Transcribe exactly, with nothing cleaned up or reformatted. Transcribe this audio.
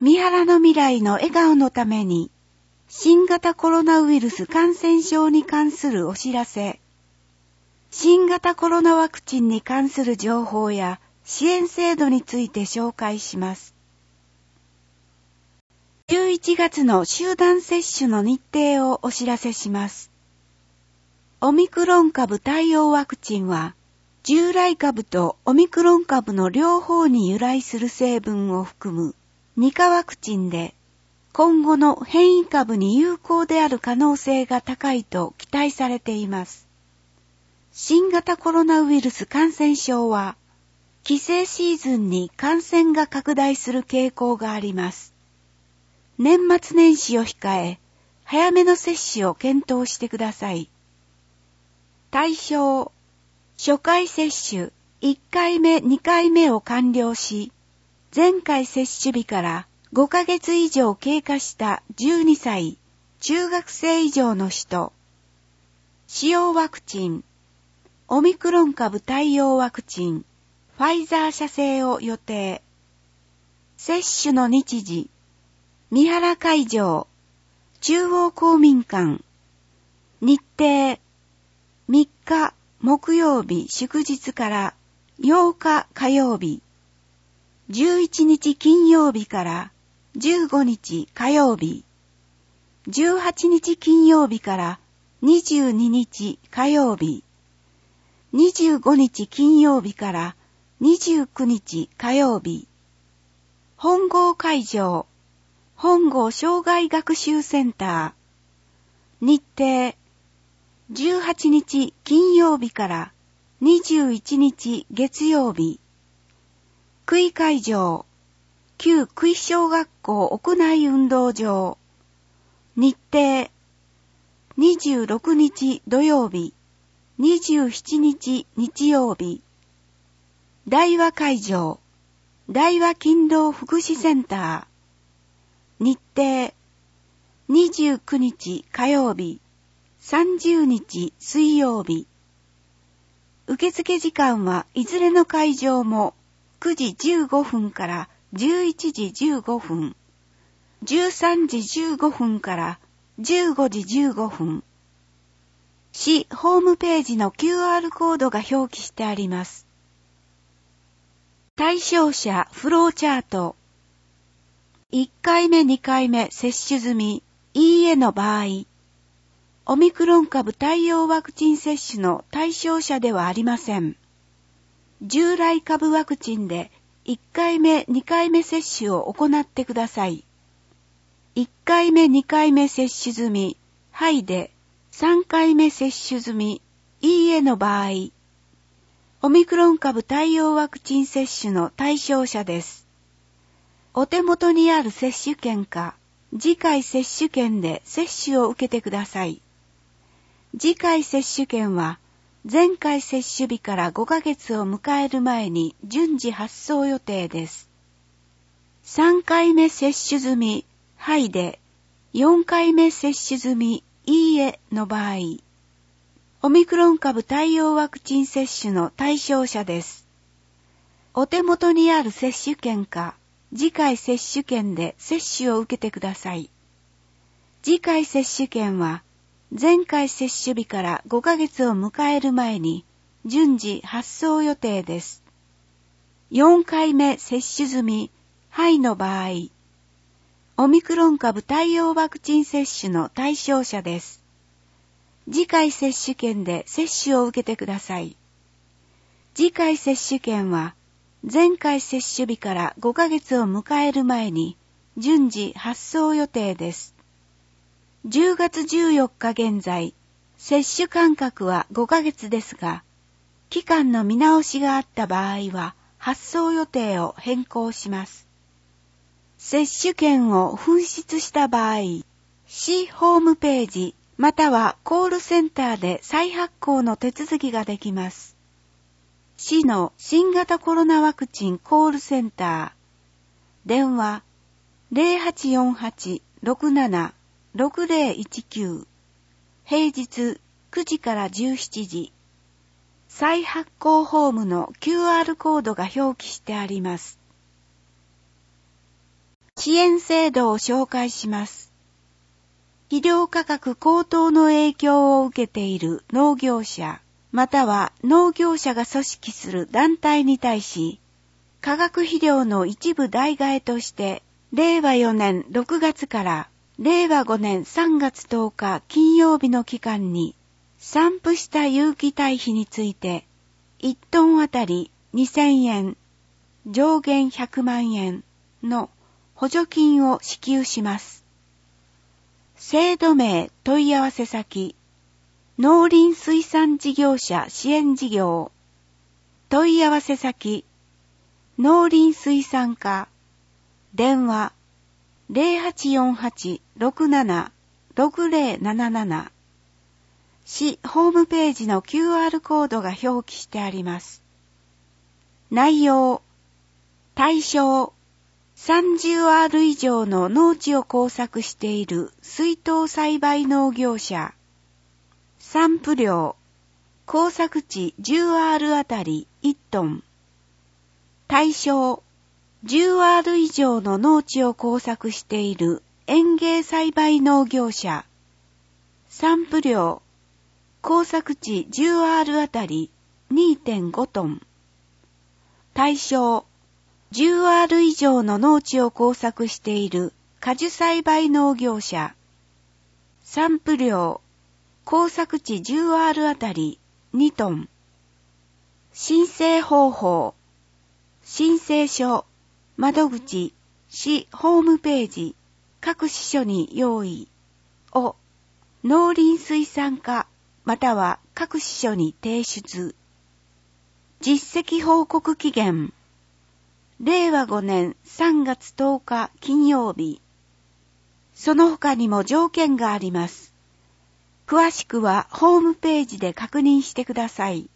三原の未来の笑顔のために、新型コロナウイルス感染症に関するお知らせ、新型コロナワクチンに関する情報や支援制度について紹介します。じゅういちがつの集団接種の日程をお知らせします。オミクロン株対応ワクチンは、従来株とオミクロン株の両方に由来する成分を含むに価ワクチンで、今後の変異株に有効である可能性が高いと期待されています。新型コロナウイルス感染症は、帰省シーズンに感染が拡大する傾向があります。年末年始を控え、早めの接種を検討してください。対象、初回接種いっかいめ、にかいめを完了し、前回接種日からごかげつ以上経過したじゅうにさい、中学生以上の人。使用ワクチン、オミクロン株対応ワクチン、ファイザー社製を予定。接種の日時、三原会場、中央公民館。日程、みっか木曜日祝日からようか火曜日。じゅういちにち金曜日からじゅうごにち火曜日。じゅうはちにち金曜日からにじゅうににち火曜日。にじゅうごにち金曜日からにじゅうくにち火曜日。本郷会場、本郷障害学習センター。日程、じゅうはちにち金曜日からにじゅういちにち月曜日。区井会場、旧区井小学校屋内運動場。日程、にじゅうろくにち土曜日。にじゅうしちにち日曜日。大和会場、大和勤労福祉センター。日程、にじゅうくにち火曜日、さんじゅうにち水曜日。受付時間はいずれの会場もくじじゅうごふんからじゅういちじじゅうごふん、じゅうさんじじゅうごふんからじゅうごじじゅうごふん。市ホームページの キューアール コードが表記してあります。対象者フローチャート。いっかいめにかいめ接種済み、いいえの場合、オミクロン株対応ワクチン接種の対象者ではありません。従来株ワクチンでいっかいめ、にかいめ接種を行ってください。いっかいめ、にかいめ接種済み、はいで、さんかいめ接種済み、いいえの場合、オミクロン株対応ワクチン接種の対象者です。お手元にある接種券か、次回接種券で接種を受けてください。次回接種券は、前回接種日からごかげつを迎える前に順次発送予定です。さんかいめ接種済み、はいで、よんかいめ接種済み、いいえの場合、オミクロン株対応ワクチン接種の対象者です。お手元にある接種券か、次回接種券で接種を受けてください。次回接種券は、前回接種日からごかげつを迎える前に順次発送予定です。よんかいめ接種済み、はいの場合、オミクロン株対応ワクチン接種の対象者です。次回接種券で接種を受けてください。次回接種券は、前回接種日からごかげつを迎える前に順次発送予定です。じゅうがつじゅうよっか現在、接種間隔はごかげつですが、期間の見直しがあった場合は発送予定を変更します。接種券を紛失した場合、市ホームページまたはコールセンターで再発行の手続きができます。市の新型コロナワクチンコールセンター、電話 ゼロはちよんはち ろくなな ろくゼロいちきゅう、平日くじからじゅうしちじ、再発行フォームの キューアール コードが表記してあります。 支援制度を紹介します。肥料価格高騰の影響を受けている農業者、または農業者が組織する団体に対し、化学肥料の一部代替えとして、れいわよねんろくがつかられいわごねんさんがつとおか金曜日の期間に、散布した有機堆肥について、いちトンあたりにせんえん、上限ひゃくまんえんの補助金を支給します。制度名問い合わせ先、農林水産事業者支援事業、問い合わせ先、農林水産課、電話 ゼロはちよんはち ろくなな ろくゼロなななな、市ホームページの キューアール コードが表記してあります。内容、対象、さんじゅうアール 以上の農地を耕作している水耕栽培農業者。散布量、耕作地 じゅうアール あたりいちトン。対象、じゅうアール 以上の農地を耕作している園芸栽培農業者。散布量、耕作地 じゅうアール あたり にてんごトン。対象、じゅうアール 以上の農地を耕作している果樹栽培農業者。散布量、耕作地 じゅうアール あたりにトン。申請方法、申請書、窓口、市ホームページ、各支所に用意を農林水産課または各支所に提出。実績報告期限、れいわごねんさんがつとおか金曜日。その他にも条件があります。詳しくはホームページで確認してください。